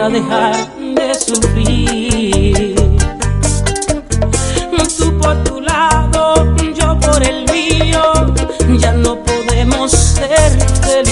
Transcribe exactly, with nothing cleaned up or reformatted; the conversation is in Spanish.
para dejar de sufrir. Tú por tu lado, yo por el mío, ya no podemos ser felices.